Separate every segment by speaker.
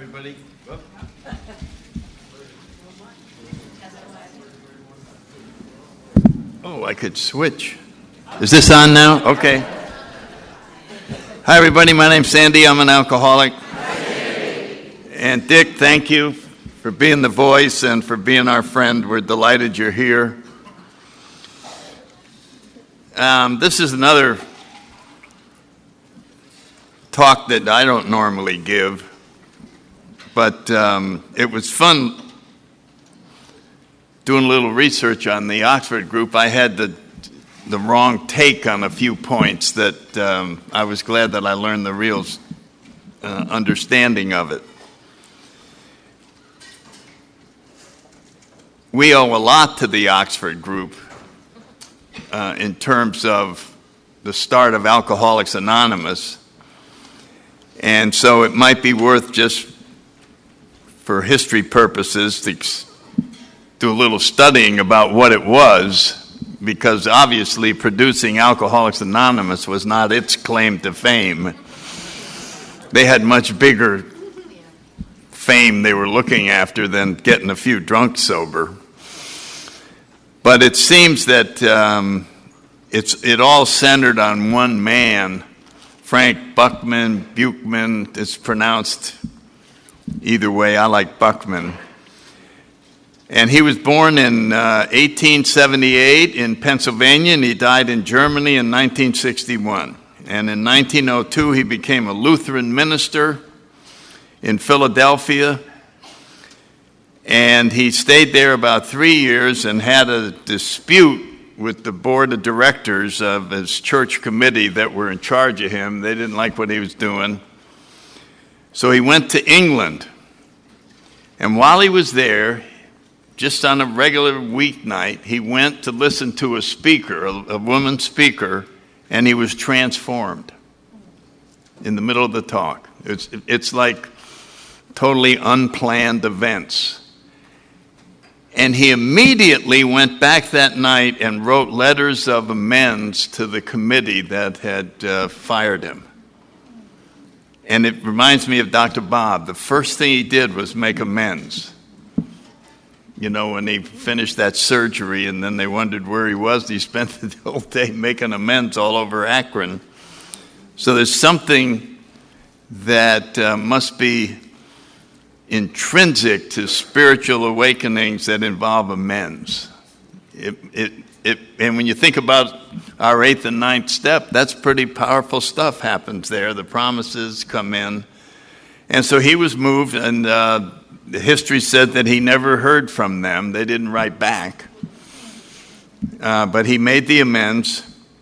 Speaker 1: everybody. Whoop. Oh, I could switch. Is this on now? Okay. Hi, everybody. My name's Sandy. I'm an alcoholic. And Dick, thank you for being the voice and for being our friend. We're delighted you're here. This is another talk that I don't normally give, but it was fun doing a little research on the Oxford group. I had the wrong take on a few points that I was glad that I learned the real understanding of it. We owe a lot to the Oxford group in terms of the start of Alcoholics Anonymous. And so it might be worth, just for history purposes, to do a little studying about what it was, because obviously producing Alcoholics Anonymous was not its claim to fame. They had much bigger fame they were looking after than getting a few drunks sober. But it seems that it all centered on one man, Frank Buckman. It's pronounced either way. I like Buckman. And he was born in 1878 in Pennsylvania, and he died in Germany in 1961. And in 1902, he became a Lutheran minister in Philadelphia. And he stayed there about 3 years and had a dispute with the board of directors of his church committee that were in charge of him. They didn't like what he was doing. So he went to England. And while he was there, just on a regular weeknight, he went to listen to a speaker, a woman speaker, and he was transformed in the middle of the talk. It's like totally unplanned events. And he immediately went back that night and wrote letters of amends to the committee that had fired him. And it reminds me of Dr. Bob. The first thing he did was make amends. You know, when he finished that surgery and then they wondered where he was, he spent the whole day making amends all over Akron. So there's something that must be intrinsic to spiritual awakenings that involve amends. And when you think about our 8th and 9th step, that's pretty powerful stuff happens there. The promises come in. And so he was moved, and the history said that he never heard from them. They didn't write back. But he made the amends.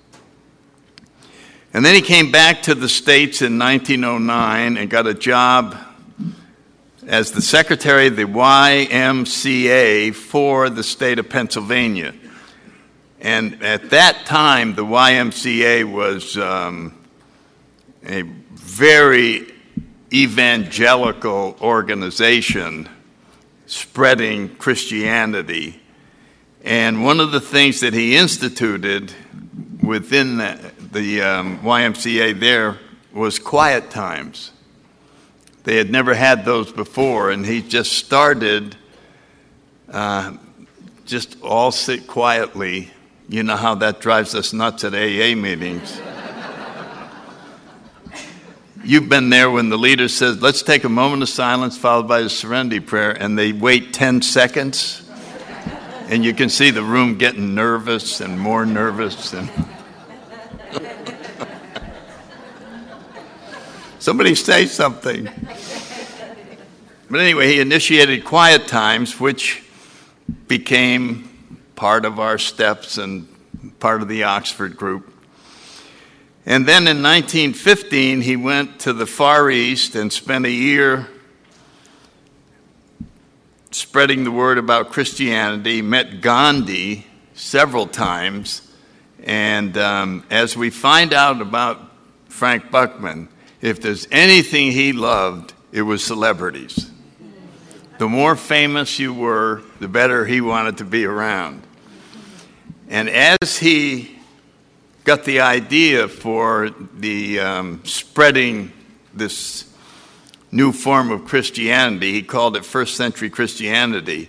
Speaker 1: And then he came back to the States in 1909 and got a job as the secretary of the YMCA for the state of Pennsylvania. And at that time, the YMCA was a very evangelical organization spreading Christianity. And one of the things that he instituted within the YMCA there was quiet times. They had never had those before, and he just started just all sit quietly. You know how that drives us nuts at AA meetings. You've been there when the leader says, let's take a moment of silence followed by a serenity prayer, and they wait 10 seconds, and you can see the room getting nervous and more nervous. And somebody say something. But anyway, he initiated quiet times, which became part of our steps and part of the Oxford group. And then in 1915, he went to the Far East and spent a year spreading the word about Christianity, met Gandhi several times. And as we find out about Frank Buckman, if there's anything he loved, it was celebrities. The more famous you were, the better he wanted to be around. And as he got the idea for the spreading this new form of Christianity. He called it first century Christianity.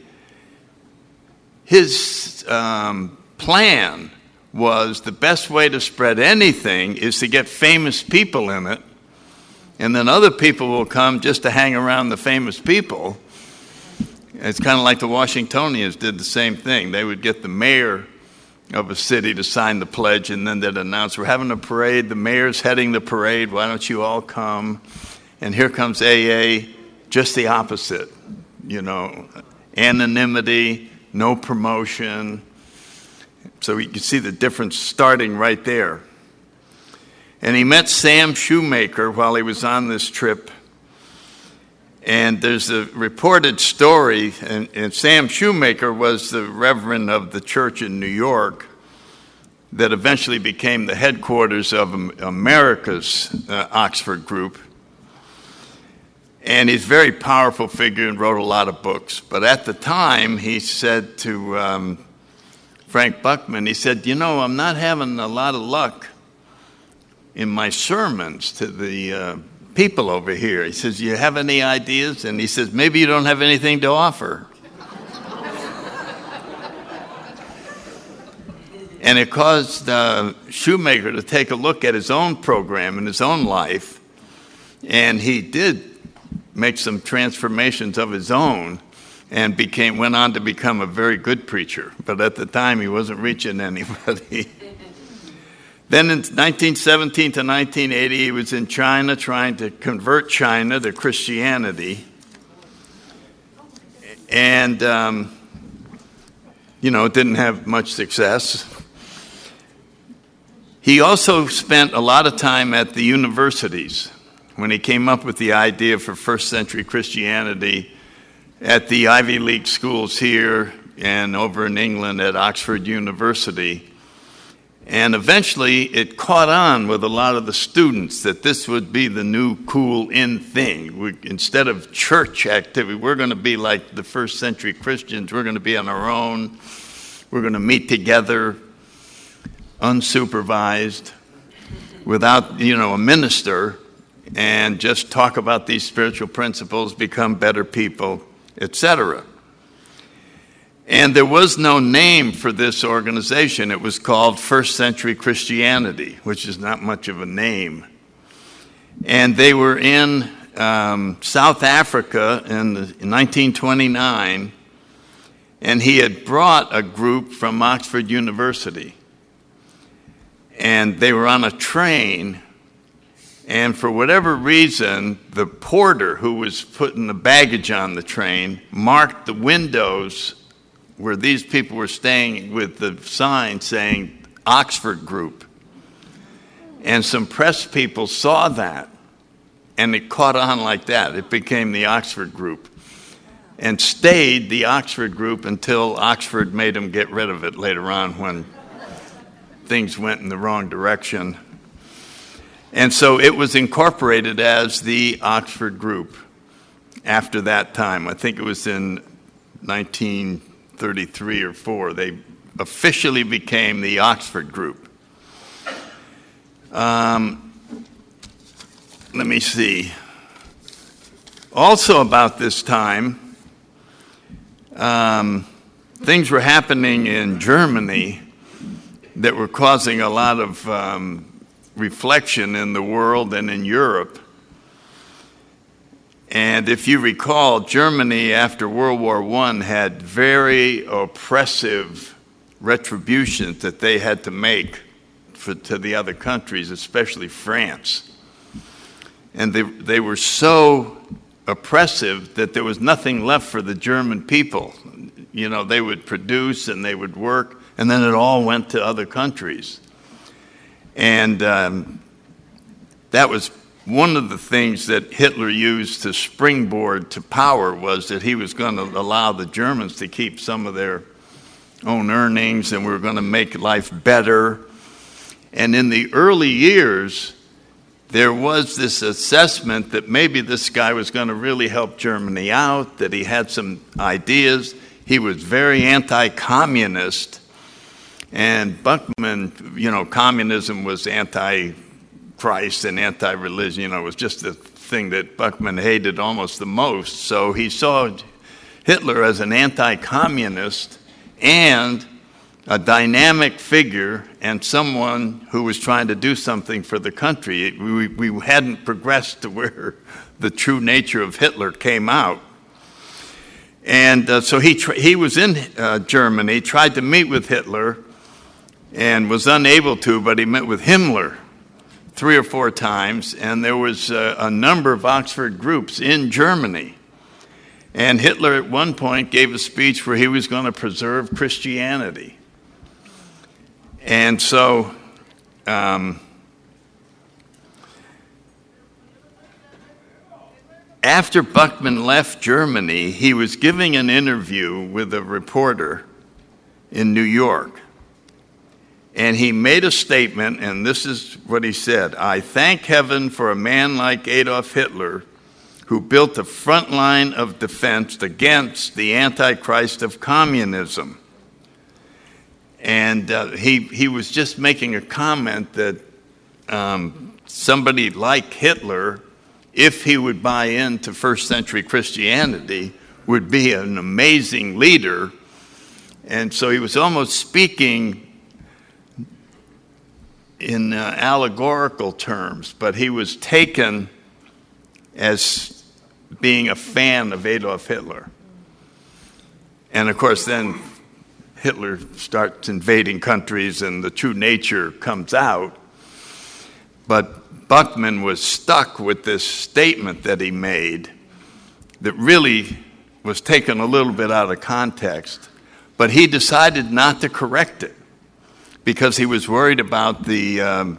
Speaker 1: His plan was the best way to spread anything is to get famous people in it, and then other people will come just to hang around the famous people. It's kind of like the Washingtonians did the same thing. They would get the mayor of a city to sign the pledge, and then they'd announce, we're having a parade, the mayor's heading the parade, why don't you all come? And here comes AA, just the opposite, anonymity, no promotion. So you can see the difference starting right there. And he met Sam Shoemaker while he was on this trip. And there's a reported story, and Sam Shoemaker was the reverend of the church in New York that eventually became the headquarters of America's Oxford group. And he's a very powerful figure and wrote a lot of books. But at the time, he said to Frank Buckman, he said, I'm not having a lot of luck in my sermons to the people over here. He says, you have any ideas? And he says, maybe you don't have anything to offer. And it caused Shoemaker to take a look at his own program and his own life. And he did make some transformations of his own and went on to become a very good preacher. But at the time, he wasn't reaching anybody. Then in 1917 to 1980, he was in China trying to convert China to Christianity. And, it didn't have much success. He also spent a lot of time at the universities when he came up with the idea for first century Christianity at the Ivy League schools here and over in England at Oxford University. And eventually it caught on with a lot of the students that this would be the new cool in thing. Instead of church activity, we're going to be like the first century Christians. We're going to be on our own. We're going to meet together, unsupervised, without, a minister, and just talk about these spiritual principles, become better people, etc. And there was no name for this organization. It was called First Century Christianity, which is not much of a name. And they were in South Africa in 1929, and he had brought a group from Oxford University. And they were on a train, and for whatever reason, the porter who was putting the baggage on the train marked the windows where these people were staying with the sign saying Oxford Group. And some press people saw that, and it caught on like that. It became the Oxford Group and stayed the Oxford Group until Oxford made them get rid of it later on when things went in the wrong direction. And so it was incorporated as the Oxford Group after that time. I think it was in 1933 or 4. They officially became the Oxford Group. Let me see. Also about this time, things were happening in Germany that were causing a lot of reflection in the world and in Europe. And if you recall, Germany after World War I had very oppressive retributions that they had to make to the other countries, especially France. And they were so oppressive that there was nothing left for the German people. They would produce and they would work, and then it all went to other countries. And that was one of the things that Hitler used to springboard to power, was that he was going to allow the Germans to keep some of their own earnings, and we were going to make life better. And in the early years, there was this assessment that maybe this guy was going to really help Germany out, that he had some ideas. He was very anti-communist. And Buckman, communism was anti-Christ and anti-religion. It was just a thing that Buchman hated almost the most. So he saw Hitler as an anti-communist and a dynamic figure and someone who was trying to do something for the country. We hadn't progressed to where the true nature of Hitler came out. And so he was in Germany, tried to meet with Hitler, and was unable to, but he met with Himmler 3 or 4 times, and there was a number of Oxford groups in Germany. And Hitler at one point gave a speech where he was going to preserve Christianity. And so after Buchman left Germany, he was giving an interview with a reporter in New York. And he made a statement, and this is what he said: "I thank heaven for a man like Adolf Hitler, who built a front line of defense against the Antichrist of communism." And he was just making a comment that somebody like Hitler, if he would buy into first century Christianity, would be an amazing leader. And so he was almost speaking in allegorical terms, but he was taken as being a fan of Adolf Hitler. And of course then Hitler starts invading countries and the true nature comes out. But Buchman was stuck with this statement that he made that really was taken a little bit out of context, but he decided not to correct it because he was worried about the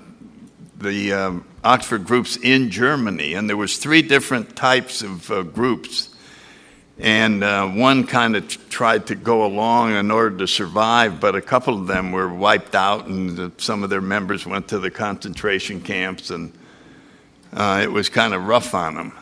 Speaker 1: Oxford groups in Germany. And there was 3 different types of groups. And one kind of tried to go along in order to survive, but a couple of them were wiped out, and some of their members went to the concentration camps, and it was kind of rough on them.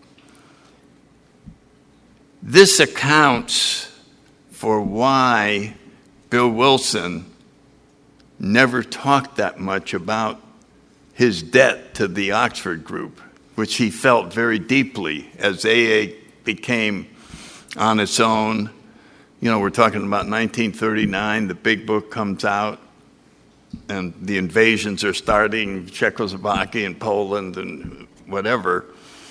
Speaker 1: This accounts for why Bill Wilson never talked that much about his debt to the Oxford group, which he felt very deeply as AA became on its own. You know, we're talking about 1939, the big book comes out, and the invasions are starting, Czechoslovakia and Poland and whatever.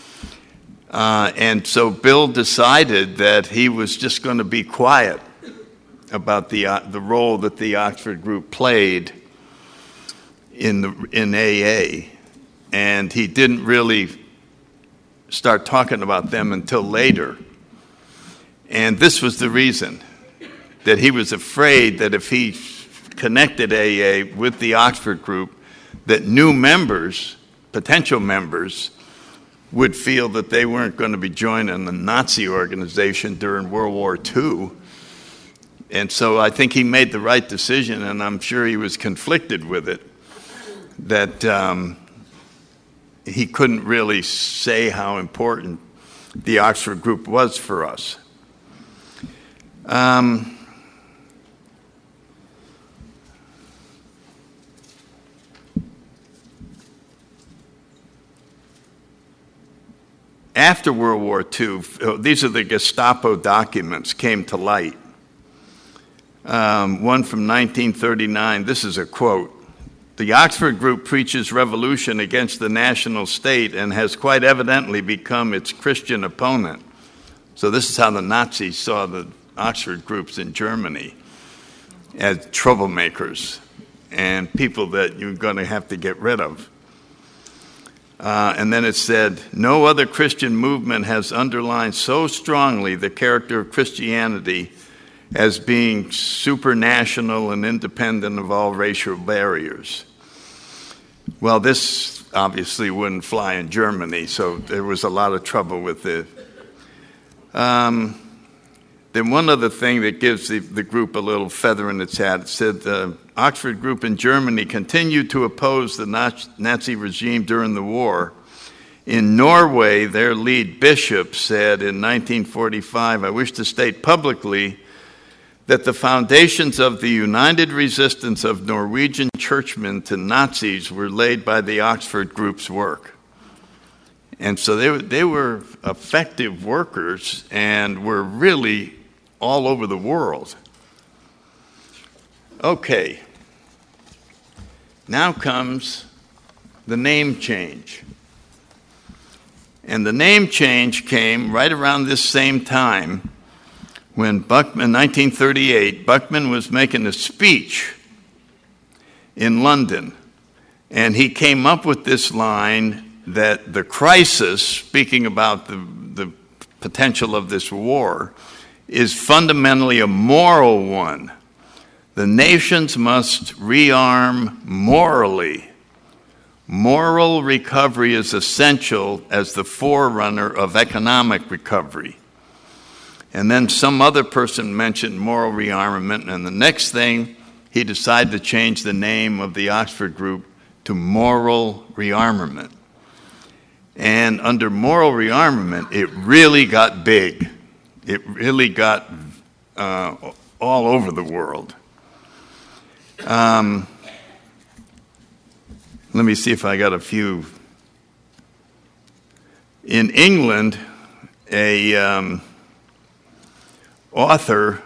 Speaker 1: And so Bill decided that he was just going to be quiet about the role that the Oxford group played in AA. And he didn't really start talking about them until later. And this was the reason, that he was afraid that if he connected AA with the Oxford group, that new members, potential members, would feel that they weren't going to be joining the Nazi organization during World War II. And so I think he made the right decision, and I'm sure he was conflicted with it, that he couldn't really say how important the Oxford group was for us. After World War II, these are the Gestapo documents came to light. One from 1939, this is a quote: "The Oxford group preaches revolution against the national state and has quite evidently become its Christian opponent." So this is how the Nazis saw the Oxford groups in Germany, as troublemakers and people that you're going to have to get rid of. And then it said, "No other Christian movement has underlined so strongly the character of Christianity as being supranational and independent of all racial barriers." Well, this obviously wouldn't fly in Germany, so there was a lot of trouble with it. Then one other thing that gives the group a little feather in its hat, it said the Oxford group in Germany continued to oppose the Nazi regime during the war. In Norway, their lead bishop said in 1945, "I wish to state publicly that the foundations of the united resistance of Norwegian churchmen to Nazis were laid by the Oxford group's work." And so they were effective workers and were really all over the world. Okay. Now comes the name change. And the name change came right around this same time when Buckman, 1938, Buckman was making a speech in London. And he came up with this line that the crisis, speaking about the potential of this war, is fundamentally a moral one. The nations must rearm morally. Moral recovery is essential as the forerunner of economic recovery. And then some other person mentioned moral rearmament, and the next thing, he decided to change the name of the Oxford group to Moral Rearmament. And under moral rearmament, it really got big. It really got all over the world. Let me see if I got a few. In England, a author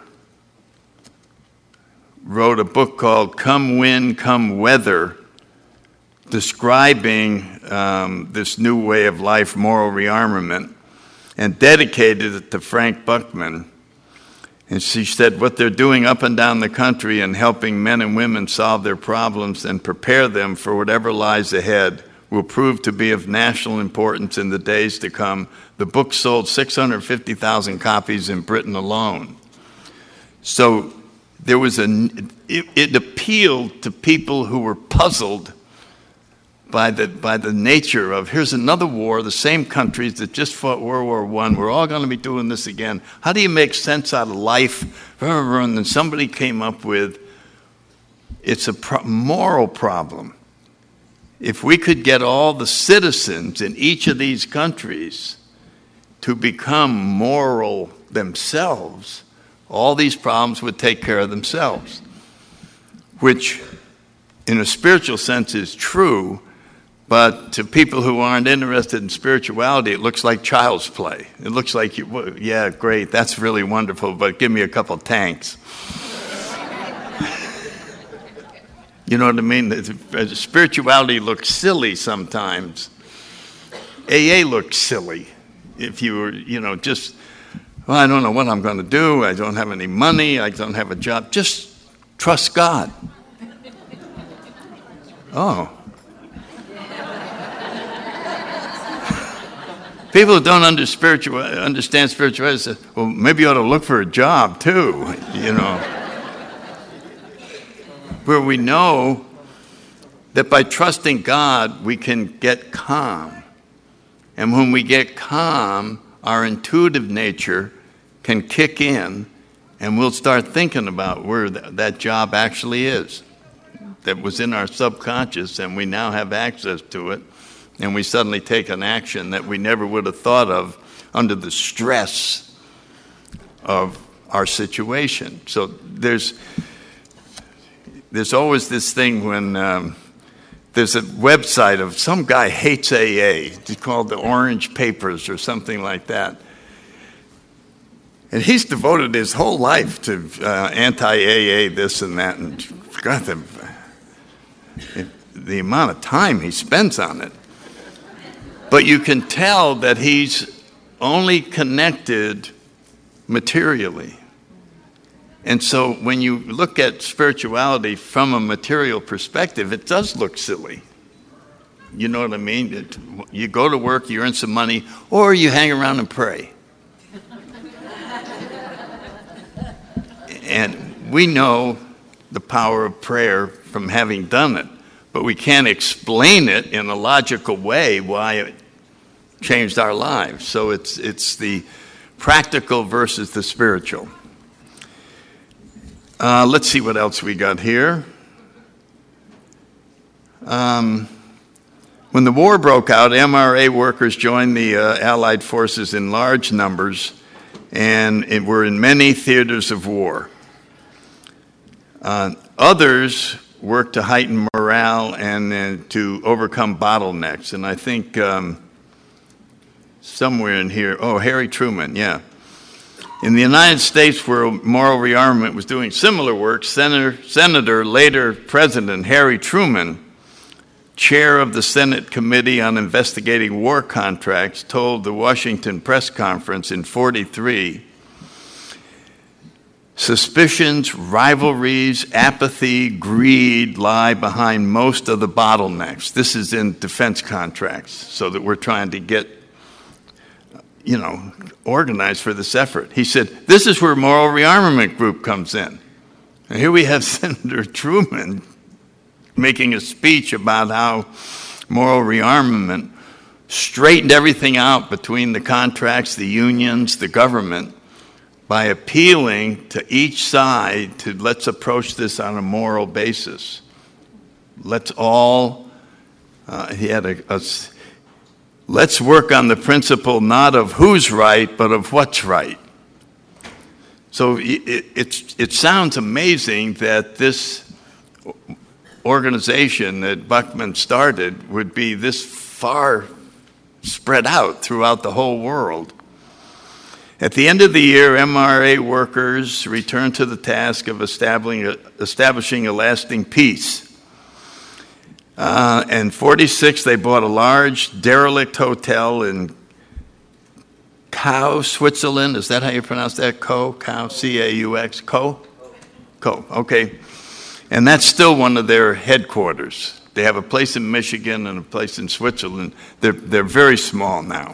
Speaker 1: wrote a book called Come Wind, Come Weather, describing this new way of life, moral rearmament, and dedicated it to Frank Buckman. And she said, what they're doing up and down the country and helping men and women solve their problems and prepare them for whatever lies ahead will prove to be of national importance in the days to come. The book sold 650,000 copies in Britain alone. So there was it appealed to people who were puzzled by the nature of, here's another war, the same countries that just fought World War I, we're all going to be doing this again. How do you make sense out of life? And then somebody came up with, it's a moral problem. If we could get all the citizens in each of these countries to become moral themselves, all these problems would take care of themselves, which in a spiritual sense is true. But to people who aren't interested in spirituality, it looks like child's play. It looks like, yeah, great, that's really wonderful, but give me a couple tanks. You know what I mean? Spirituality looks silly sometimes. AA looks silly. If you were, just, well, I don't know what I'm going to do. I don't have any money. I don't have a job. Just trust God. Oh. People who don't understand spirituality say, well, maybe you ought to look for a job too, Where we know that by trusting God, we can get calm. And when we get calm, our intuitive nature can kick in, and we'll start thinking about where that job actually is. That was in our subconscious, and we now have access to it. And we suddenly take an action that we never would have thought of under the stress of our situation. So there's always this thing when there's a website of some guy hates AA. It's called the Orange Papers or something like that. And he's devoted his whole life to anti-AA, this and that, and forgot the amount of time he spends on it. But you can tell that he's only connected materially. And so when you look at spirituality from a material perspective, it does look silly. You know what I mean? You go to work, you earn some money, or you hang around and pray. And we know the power of prayer from having done it. But we can't explain it in a logical way why it changed our lives. So it's the practical versus the spiritual. Let's see what else we got here. When the war broke out, MRA workers joined the Allied forces in large numbers and were in many theaters of war. Others work to heighten morale and to overcome bottlenecks. And I think somewhere in here. Oh, Harry Truman, yeah. In the United States, where moral rearmament was doing similar work, Senator, later President Harry Truman, chair of the Senate Committee on Investigating War Contracts, told the Washington Press Conference in 1943, suspicions, rivalries, apathy, greed lie behind most of the bottlenecks. This is in defense contracts, so that we're trying to get, organized for this effort. He said, this is where Moral Rearmament Group comes in. And here we have Senator Truman making a speech about how moral rearmament straightened everything out between the contracts, the unions, the government, by appealing to each side to let's approach this on a moral basis. Let's all, let's work on the principle not of who's right, but of what's right. So it sounds amazing that this organization that Buckman started would be this far spread out throughout the whole world. At the end of the year, MRA workers returned to the task of establishing a lasting peace. In 1946, they bought a large derelict hotel in Caux, Switzerland. Is that how you pronounce that? Caux, C-A-U-X, Caux? Okay. And that's still one of their headquarters. They have a place in Michigan and a place in Switzerland. They're very small now.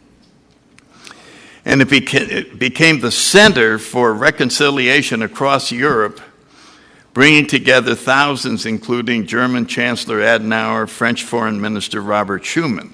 Speaker 1: And it became the center for reconciliation across Europe, bringing together thousands, including German Chancellor Adenauer, French Foreign Minister Robert Schuman.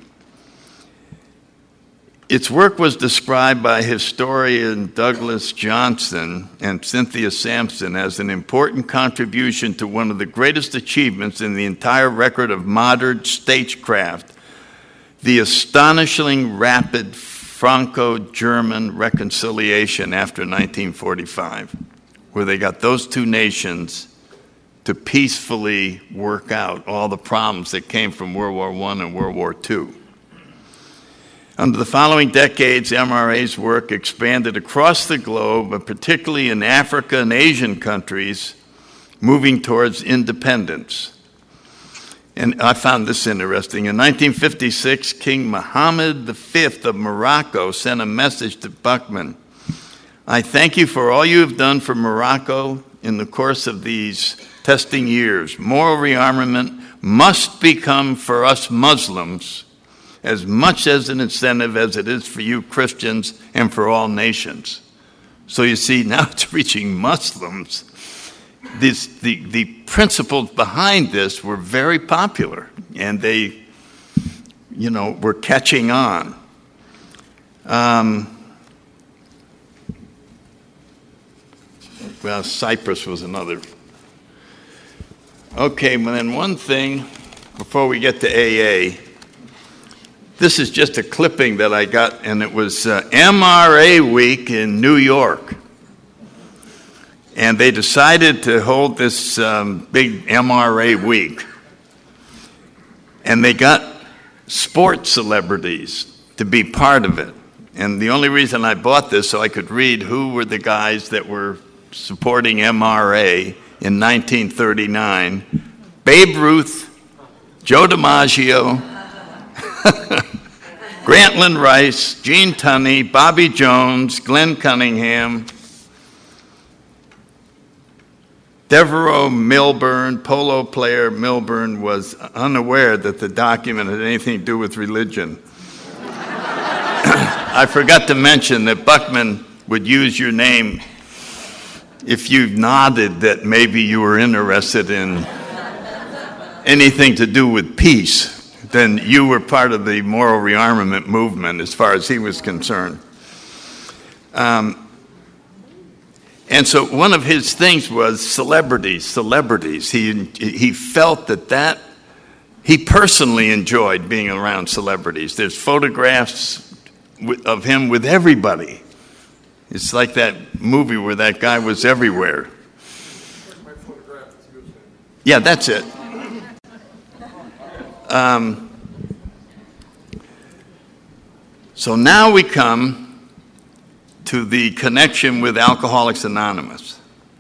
Speaker 1: Its work was described by historian Douglas Johnson and Cynthia Sampson as an important contribution to one of the greatest achievements in the entire record of modern statecraft, the astonishingly rapid Franco-German reconciliation after 1945, where they got those two nations to peacefully work out all the problems that came from World War I and World War II. Under the following decades, MRA's work expanded across the globe, but particularly in Africa and Asian countries, moving towards independence. And I found this interesting. In 1956, King Mohammed V of Morocco sent a message to Buckman. I thank you for all you have done for Morocco in the course of these testing years. Moral rearmament must become for us Muslims as much as an incentive as it is for you Christians and for all nations. So you see, now it's reaching Muslims. The principles behind this were very popular, and they, were catching on. Cyprus was another. Okay, well then one thing before we get to AA. This is just a clipping that I got, and it was MRA Week in New York. And they decided to hold this big MRA week. And they got sports celebrities to be part of it. And the only reason I bought this so I could read who were the guys that were supporting MRA in 1939. Babe Ruth, Joe DiMaggio, Grantland Rice, Gene Tunney, Bobby Jones, Glenn Cunningham, Devereaux Milburn, polo player Milburn, was unaware that the document had anything to do with religion. I forgot to mention that Buckman would use your name if you nodded that maybe you were interested in anything to do with peace. Then you were part of the moral rearmament movement as far as he was concerned. And so one of his things was celebrities. He felt that he personally enjoyed being around celebrities. There's photographs of him with everybody. It's like that movie where that guy was everywhere. Yeah, that's it. So now we come to the connection with Alcoholics Anonymous.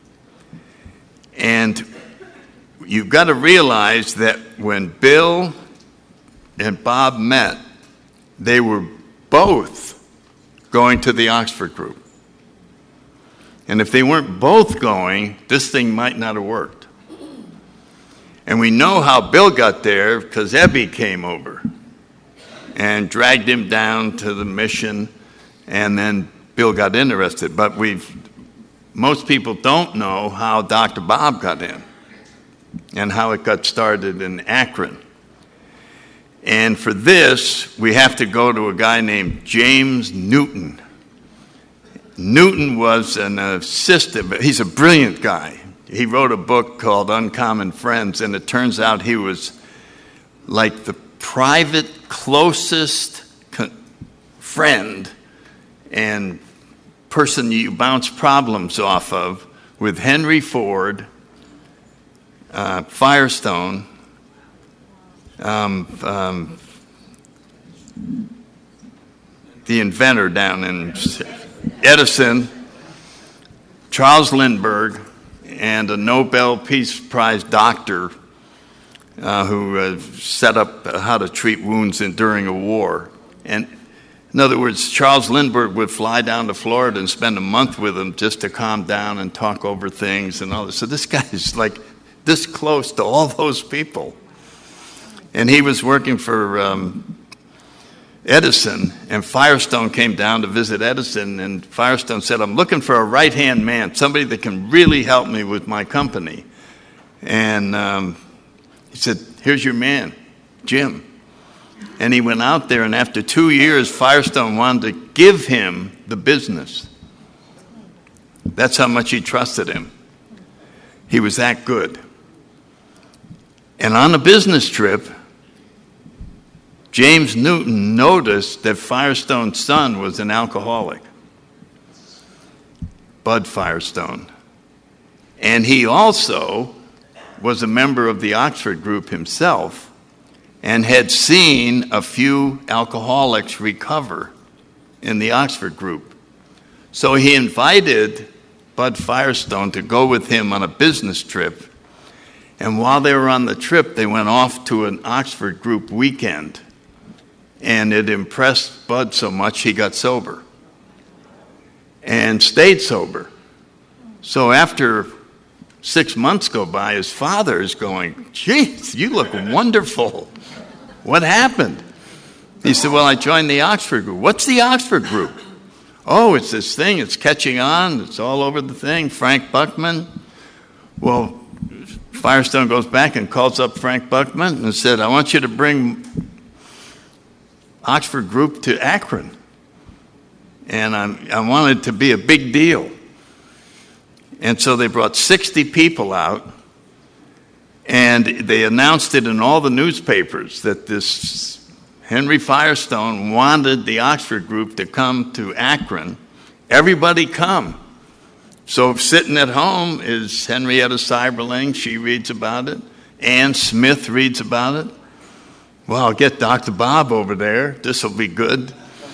Speaker 1: And you've got to realize that when Bill and Bob met, they were both going to the Oxford group. And if they weren't both going, this thing might not have worked. And we know how Bill got there because Ebby came over and dragged him down to the mission, and then Bill got interested. But most people don't know how Dr. Bob got in and how it got started in Akron. And for this, we have to go to a guy named James Newton. Newton was an assistant, he's a brilliant guy. He wrote a book called Uncommon Friends, and it turns out he was like the private, closest friend and person you bounce problems off of with Henry Ford, Firestone, the inventor down in Edison, Charles Lindbergh, and a Nobel Peace Prize doctor who set up how to treat wounds during a war. And in other words, Charles Lindbergh would fly down to Florida and spend a month with him just to calm down and talk over things and all this. So this guy is like this close to all those people. And he was working for Edison, and Firestone came down to visit Edison, and Firestone said, I'm looking for a right-hand man, somebody that can really help me with my company. And he said, here's your man, Jim. And he went out there, and after 2 years, Firestone wanted to give him the business. That's how much he trusted him. He was that good. And on a business trip, James Newton noticed that Firestone's son was an alcoholic, Bud Firestone. And he also was a member of the Oxford group himself and had seen a few alcoholics recover in the Oxford group. So he invited Bud Firestone to go with him on a business trip. And while they were on the trip, they went off to an Oxford group weekend. And it impressed Bud so much he got sober and stayed sober. So after 6 months go by, his father is going, geez, you look wonderful. What happened? He said, well, I joined the Oxford group. What's the Oxford group? Oh, it's this thing. It's catching on. It's all over the thing. Frank Buckman. Well, Firestone goes back and calls up Frank Buckman and said, I want you to bring Oxford group to Akron. And I wanted it to be a big deal. And so they brought 60 people out, and they announced it in all the newspapers that this Henry Firestone wanted the Oxford group to come to Akron. Everybody come. So sitting at home is Henrietta Seiberling. She reads about it. Ann Smith reads about it. Well, I'll get Dr. Bob over there. This will be good.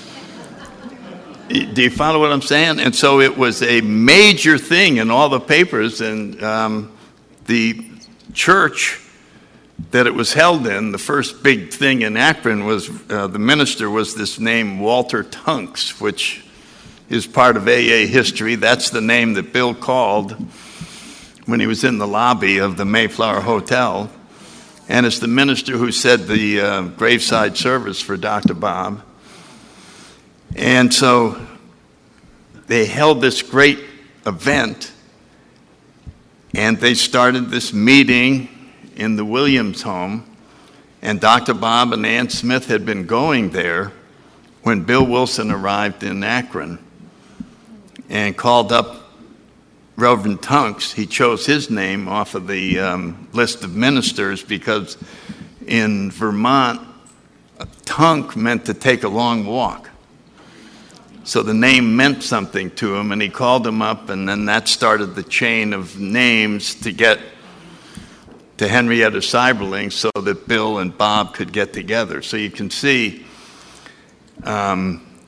Speaker 1: Do you follow what I'm saying? And so it was a major thing in all the papers, and the church that it was held in, the first big thing in Akron was the minister was this name Walter Tunks, which is part of AA history. That's the name that Bill called when he was in the lobby of the Mayflower Hotel. And it's the minister who said the graveside service for Dr. Bob. And so they held this great event, and they started this meeting in the Williams home. And Dr. Bob and Ann Smith had been going there when Bill Wilson arrived in Akron and called up Reverend Tunks. He chose his name off of the list of ministers because in Vermont, Tunk meant to take a long walk. So the name meant something to him, and he called him up, and then that started the chain of names to get to Henrietta Seiberling so that Bill and Bob could get together. So you can see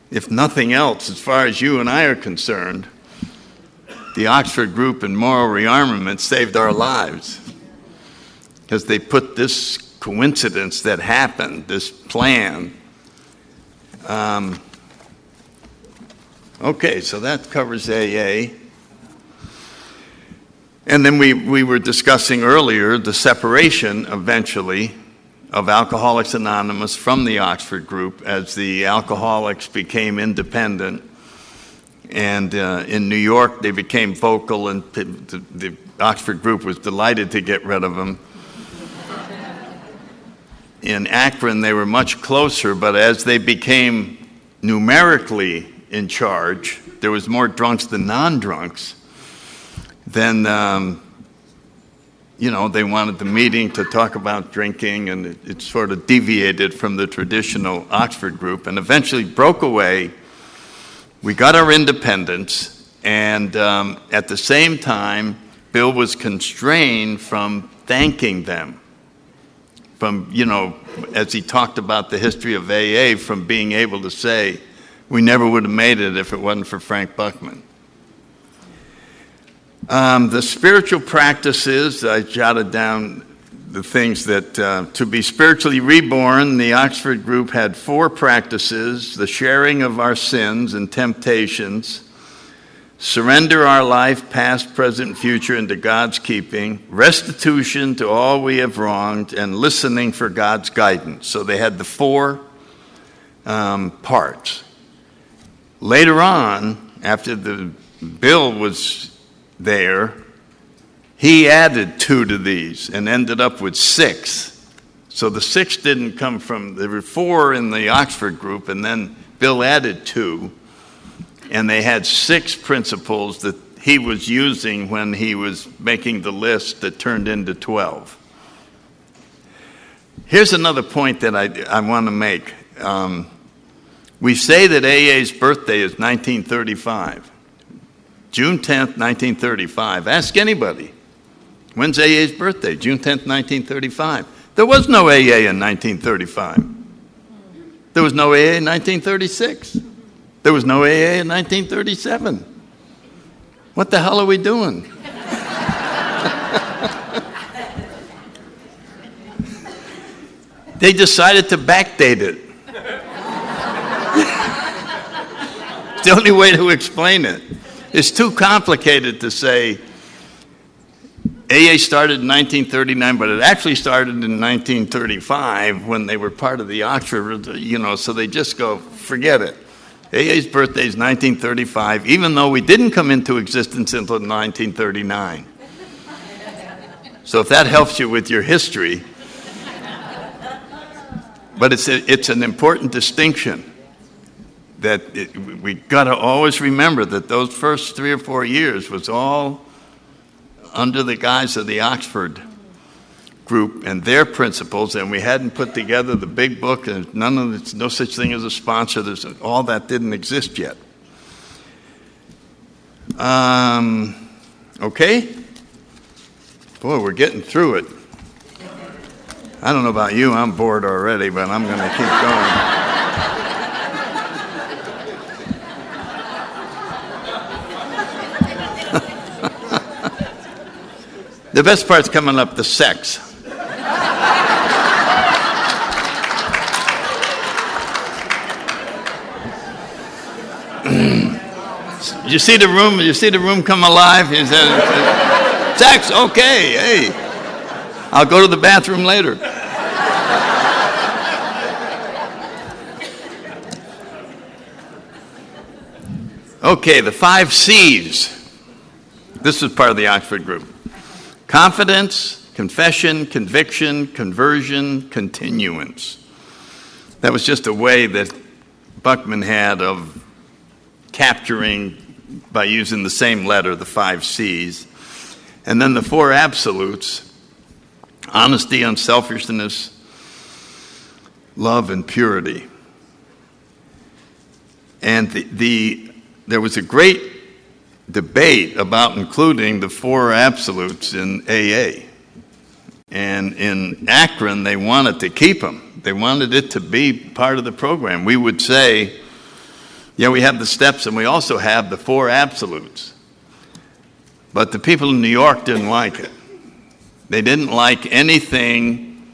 Speaker 1: if nothing else, as far as you and I are concerned, the Oxford Group and Moral Rearmament saved our lives, because they put this coincidence that happened, this plan. Okay, so that covers AA. And then we were discussing earlier the separation, eventually, of Alcoholics Anonymous from the Oxford Group as the alcoholics became independent. And in New York, they became vocal, and the Oxford Group was delighted to get rid of them. In Akron, they were much closer, but as they became numerically in charge, there was more drunks than non-drunks. Then, they wanted the meeting to talk about drinking, and it sort of deviated from the traditional Oxford Group and eventually broke away. We got our independence, and at the same time, Bill was constrained from thanking them. From, as he talked about the history of AA, from being able to say, we never would have made it if it wasn't for Frank Buckman. The spiritual practices, I jotted down the things that, to be spiritually reborn, the Oxford Group had 4 practices: the sharing of our sins and temptations, surrender our life, past, present, future, into God's keeping, restitution to all we have wronged, and listening for God's guidance. So they had the 4 parts. Later on, after the Bill was there, he added 2 to these and ended up with 6. So the 6 didn't come from, there were 4 in the Oxford Group, and then Bill added 2, and they had 6 principles that he was using when he was making the list that turned into 12. Here's another point that I want to make. We say that AA's birthday is 1935. June 10th, 1935. Ask anybody. When's AA's birthday? June 10th, 1935. There was no AA in 1935. There was no AA in 1936. There was no AA in 1937. What the hell are we doing? They decided to backdate it. It's the only way to explain it. It's too complicated to say AA started in 1939, but it actually started in 1935 when they were part of the Oxford, so they just go, forget it. AA's birthday is 1935, even though we didn't come into existence until 1939. So if that helps you with your history, but it's an important distinction. That we got to always remember that those first 3 or 4 years was all under the guise of the Oxford Group and their principles, and we hadn't put together the big book, and no such thing as a sponsor. All that didn't exist yet. Okay? Boy, we're getting through it. I don't know about you, I'm bored already, but I'm going to keep going. The best part's coming up, the sex. You see the room? You see the room come alive? He said, sex, okay, hey. I'll go to the bathroom later. Okay, the 5 C's. This was part of the Oxford Group. Confidence, confession, conviction, conversion, continuance. That was just a way that Buckman had of capturing, by using the same letter, the 5 C's. And then the 4 absolutes: honesty, unselfishness, love, and purity. And there was a great debate about including the 4 absolutes in AA. And in Akron, they wanted to keep them. They wanted it to be part of the program. We would say, Yeah, we have the steps, and we also have the 4 absolutes. But the people in New York didn't like it. They didn't like anything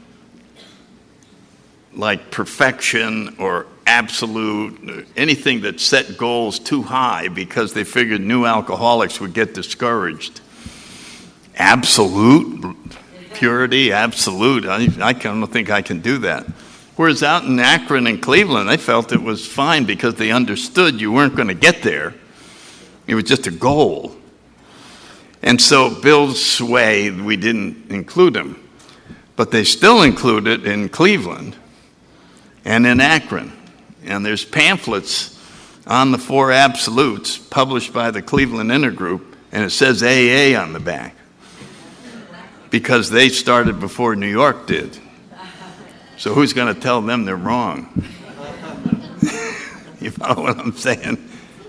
Speaker 1: like perfection or absolute, anything that set goals too high, because they figured new alcoholics would get discouraged. Absolute purity, absolute. I don't think I can do that. Whereas out in Akron and Cleveland, they felt it was fine because they understood you weren't going to get there. It was just a goal. And so Bill's sway, we didn't include him. But they still include it in Cleveland and in Akron. And there's pamphlets on the 4 absolutes published by the Cleveland Intergroup, and it says AA on the back, because they started before New York did. So who's going to tell them they're wrong? You follow what I'm saying?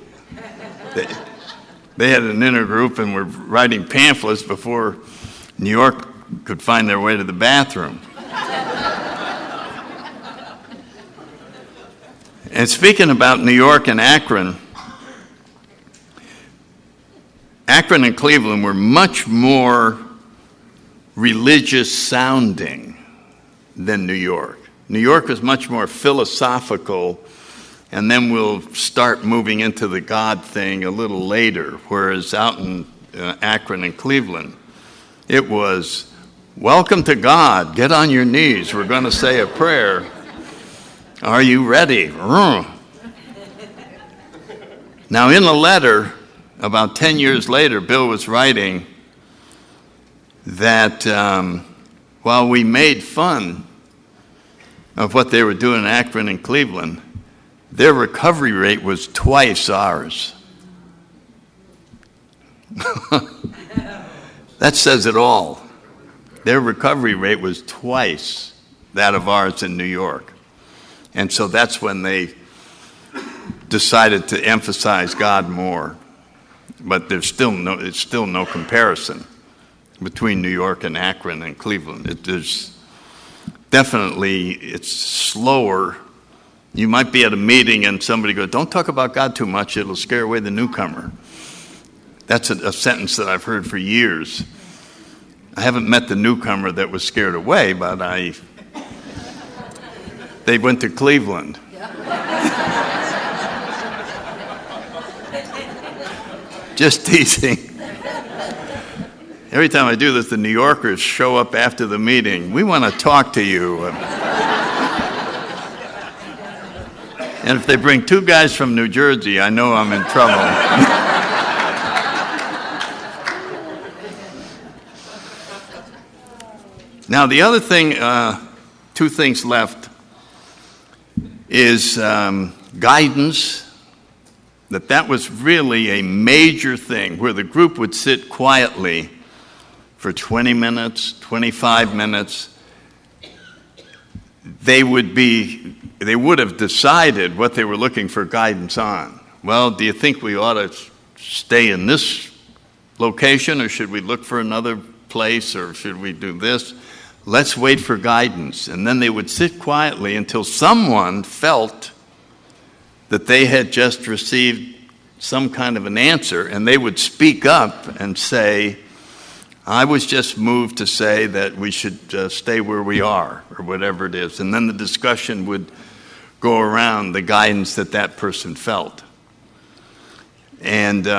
Speaker 1: They had an intergroup and were writing pamphlets before New York could find their way to the bathroom. And speaking about New York and Akron and Cleveland were much more religious sounding than New York. New York was much more philosophical, and then we'll start moving into the God thing a little later, whereas out in Akron and Cleveland, it was, welcome to God, get on your knees, we're going to say a prayer. Are you ready? Now, in a letter, about 10 years later, Bill was writing that while we made fun of what they were doing in Akron and Cleveland, their recovery rate was twice ours. That says it all. Their recovery rate was twice that of ours in New York. And so that's when they decided to emphasize God more. But it's still no comparison between New York and Akron and Cleveland. It's slower. You might be at a meeting and somebody goes, don't talk about God too much, it'll scare away the newcomer. That's a sentence that I've heard for years. I haven't met the newcomer that was scared away, but they went to Cleveland. Just teasing. Every time I do this, the New Yorkers show up after the meeting. We want to talk to you. And if they bring 2 guys from New Jersey, I know I'm in trouble. Now, the other thing, 2 things left, is guidance. That was really a major thing, where the group would sit quietly for 20 minutes, 25 minutes. They would have decided what they were looking for guidance on. Well, do you think we ought to stay in this location, or should we look for another place, or should we do this? Let's wait for guidance. And then they would sit quietly until someone felt that they had just received some kind of an answer, and they would speak up and say, I was just moved to say that we should stay where we are, or whatever it is. And then the discussion would go around the guidance that person felt. And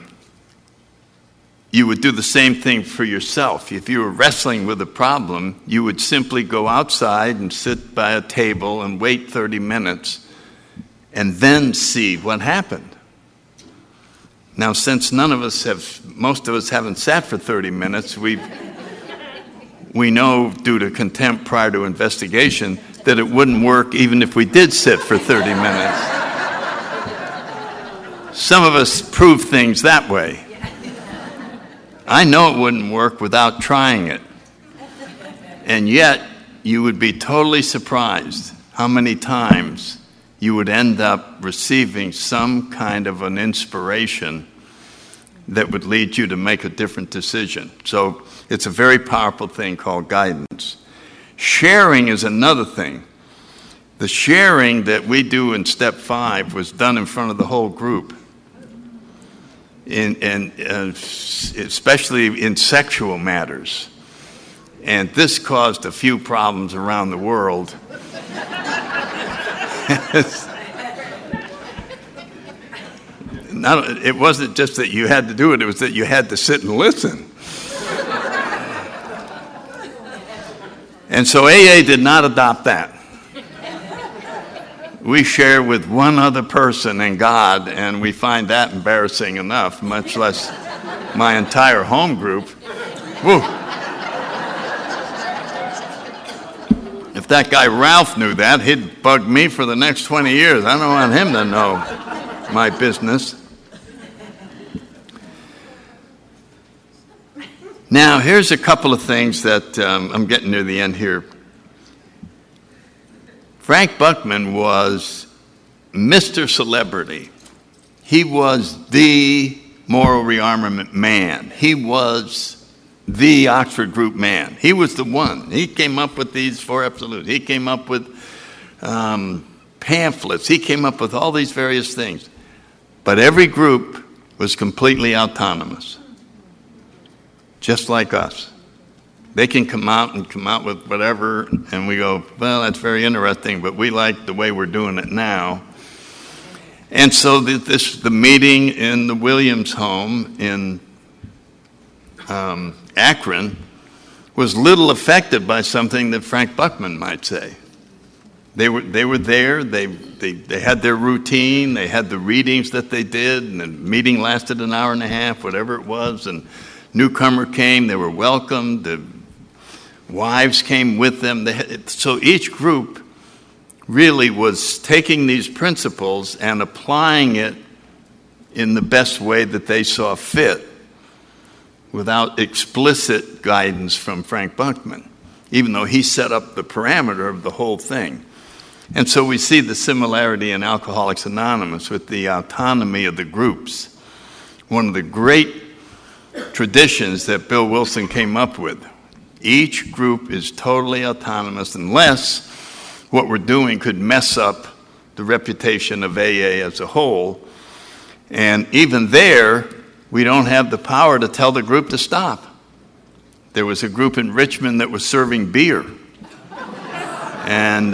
Speaker 1: you would do the same thing for yourself. If you were wrestling with a problem, you would simply go outside and sit by a table and wait 30 minutes and then see what happened. Now, since most of us haven't sat for 30 minutes, we know, due to contempt prior to investigation, that it wouldn't work even if we did sit for 30 minutes. Some of us prove things that way. I know it wouldn't work without trying it. And yet, you would be totally surprised how many times you would end up receiving some kind of an inspiration that would lead you to make a different decision. So it's a very powerful thing called guidance. Sharing is another thing. The sharing that we do in step 5 was done in front of the whole group, especially in sexual matters. And this caused a few problems around the world. It wasn't just that you had to do it, it was that you had to sit and listen. And so AA did not adopt that. We share with one other person and God, and we find that embarrassing enough, much less my entire home group. Woo. If that guy Ralph knew that, he'd bug me for the next 20 years. I don't want him to know my business. Now, here's a couple of things that I'm getting near the end here. Frank Buckman was Mr. Celebrity. He was the moral rearmament man. He was the Oxford Group man. He was the one. He came up with these 4 absolutes. He came up with pamphlets. He came up with all these various things. But every group was completely autonomous, just like us. They can come out with whatever, and we go, well, that's very interesting, but we like the way we're doing it now. And so the meeting in the Williams home in Akron was little affected by something that Frank Buckman might say. They were there, they had their routine, they had the readings that they did, and the meeting lasted an hour and a half, whatever it was, and newcomer came, they were welcomed, the wives came with them. So each group really was taking these principles and applying it in the best way that they saw fit, without explicit guidance from Frank Buckman, even though he set up the parameter of the whole thing. And so we see the similarity in Alcoholics Anonymous with the autonomy of the groups. One of the great traditions that Bill Wilson came up with. Each group is totally autonomous unless what we're doing could mess up the reputation of AA as a whole. And even there, we don't have the power to tell the group to stop. There was a group in Richmond that was serving beer. And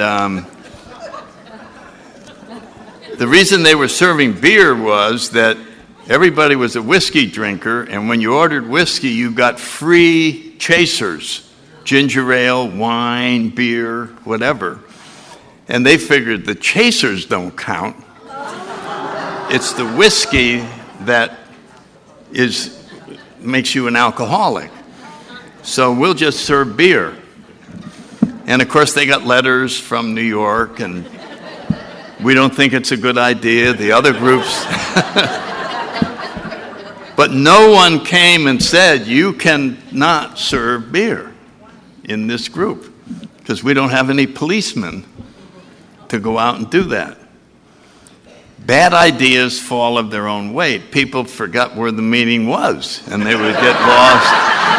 Speaker 1: the reason they were serving beer was that everybody was a whiskey drinker, and when you ordered whiskey, you got free chasers, ginger ale, wine, beer, whatever. And they figured the chasers don't count. It's the whiskey that makes you an alcoholic. So we'll just serve beer. And of course they got letters from New York, and we don't think it's a good idea. The other groups... But no one came and said, you cannot serve beer in this group, because we don't have any policemen to go out and do that. Bad ideas fall of their own weight. People forgot where the meeting was, and they would get lost.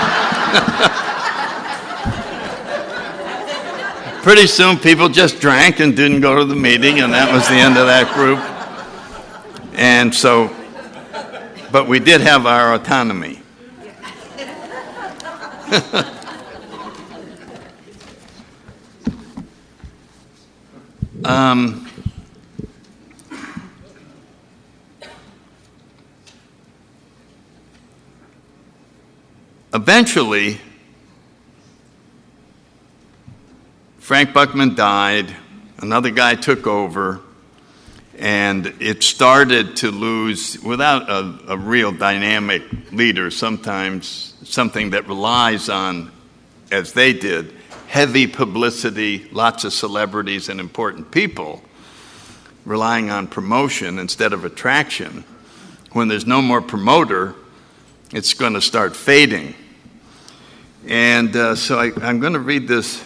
Speaker 1: Pretty soon, people just drank and didn't go to the meeting, and that was the end of that group. And so... But we did have our autonomy. Eventually, Frank Buckman died, another guy took over, and it started to lose, without a real dynamic leader, sometimes something that relies on, as they did, heavy publicity, lots of celebrities and important people, relying on promotion instead of attraction. When there's no more promoter, it's going to start fading. And so I'm going to read this.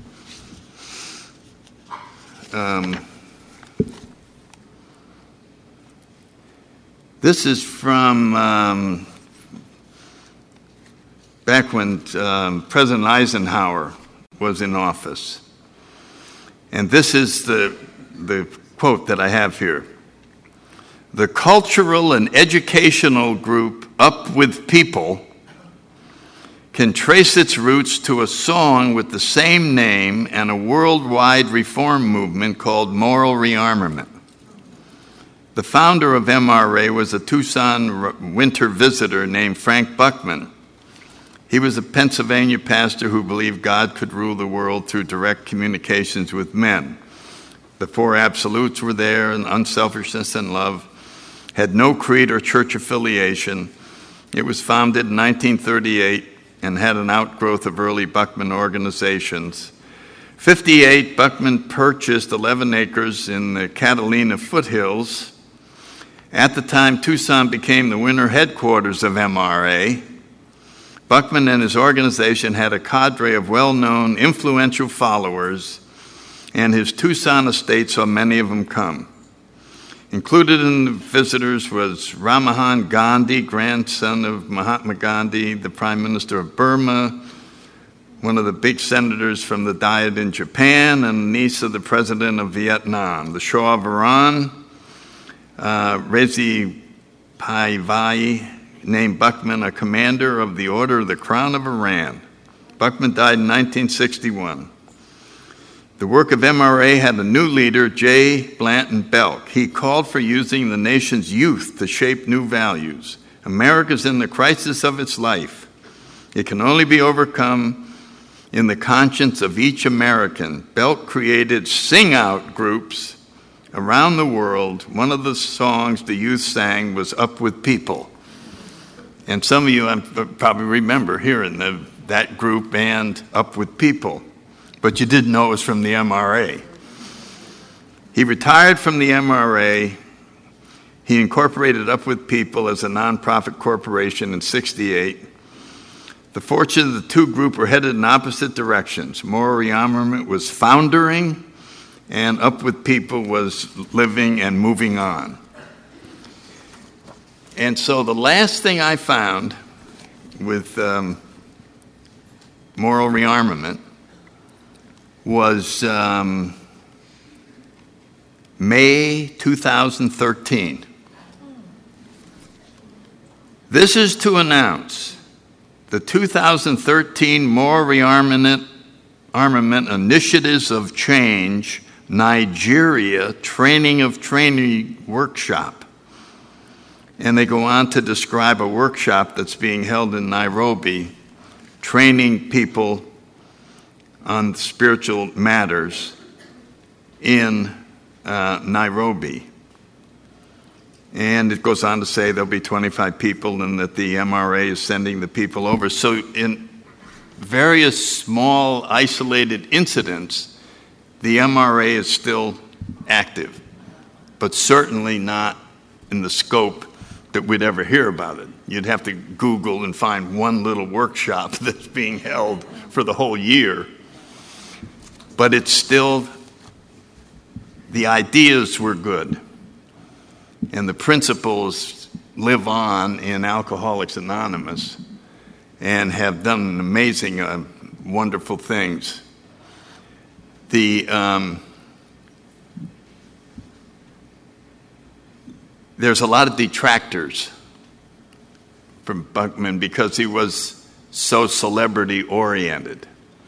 Speaker 1: This is from back when President Eisenhower was in office. And this is the quote that I have here. The cultural and educational group Up With People can trace its roots to a song with the same name and a worldwide reform movement called Moral Rearmament. The founder of MRA was a Tucson winter visitor named Frank Buckman. He was a Pennsylvania pastor who believed God could rule the world through direct communications with men. The four absolutes were there, and unselfishness and love. Had no creed or church affiliation. It was founded in 1938 and had an outgrowth of early Buckman organizations. 1958, Buckman purchased 11 acres in the Catalina foothills. At the time, Tucson became the winter headquarters of MRA. Buckman and his organization had a cadre of well-known, influential followers, and his Tucson estate saw many of them come. Included in the visitors was Ramahan Gandhi, grandson of Mahatma Gandhi, the Prime Minister of Burma, one of the big senators from the Diet in Japan, and niece of the President of Vietnam. The Shah of Iran, Rezi Pahlavi, named Buckman a commander of the Order of the Crown of Iran. Buckman died in 1961. The work of MRA had a new leader, J. Blanton Belk. He called for using the nation's youth to shape new values. America's in the crisis of its life. It can only be overcome in the conscience of each American. Belk created sing-out groups around the world. One of the songs the youth sang was Up With People. And some of you probably remember hearing that group band, Up With People. But you didn't know it was from the MRA. He retired from the MRA. He incorporated Up With People as a nonprofit corporation in 1968. The fortunes of the two groups were headed in opposite directions. Moral Rearmament was foundering, and Up With People was living and moving on. And so the last thing I found with Moral Rearmament was May 2013. This is to announce the 2013 Moral Rearmament Initiatives of Change Nigeria Training of Training Workshop. And they go on to describe a workshop that's being held in Nairobi, training people on spiritual matters in Nairobi. And it goes on to say there'll be 25 people and that the MRA is sending the people over. So in various small isolated incidents, the MRA is still active, but certainly not in the scope that we'd ever hear about it. You'd have to Google and find one little workshop that's being held for the whole year. But it's still, the ideas were good. And the principles live on in Alcoholics Anonymous and have done amazing, wonderful things. There's a lot of detractors from Buckman because he was so celebrity-oriented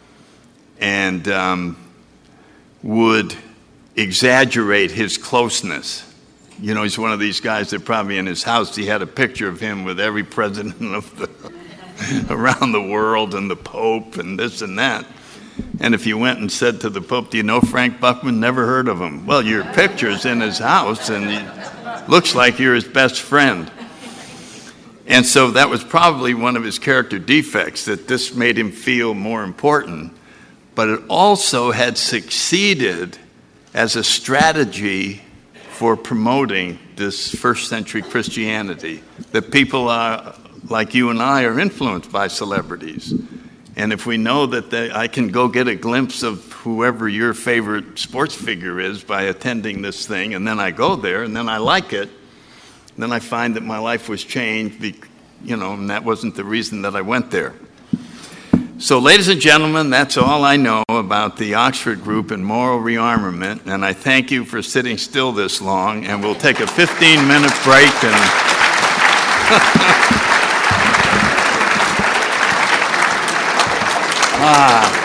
Speaker 1: and would exaggerate his closeness. You know, he's one of these guys that probably in his house he had a picture of him with every president of around the world and the Pope and this and that. And if you went and said to the Pope, "Do you know Frank Buckman?" Never heard of him. Well, your picture's in his house and it looks like you're his best friend. And so that was probably one of his character defects, that this made him feel more important. But it also had succeeded as a strategy for promoting this first century Christianity, that people like you and I are influenced by celebrities. And if we know that I can go get a glimpse of whoever your favorite sports figure is by attending this thing, and then I go there, and then I like it, then I find that my life was changed, and that wasn't the reason that I went there. So, ladies and gentlemen, that's all I know about the Oxford Group and moral rearmament, and I thank you for sitting still this long, and we'll take a 15-minute break and...